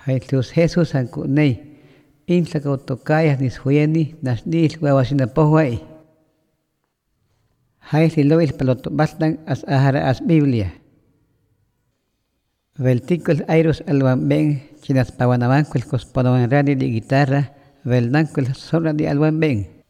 Haitlus Jesús ankunei intlakautokayas nisjuyeni nasnil huawasinapohuai. Haitliloil palotobastlan as ahara as Biblia. Velticol airos alwamben chinas pawanabancuel cosponaban radio de guitarra velnancol sola de alwamben.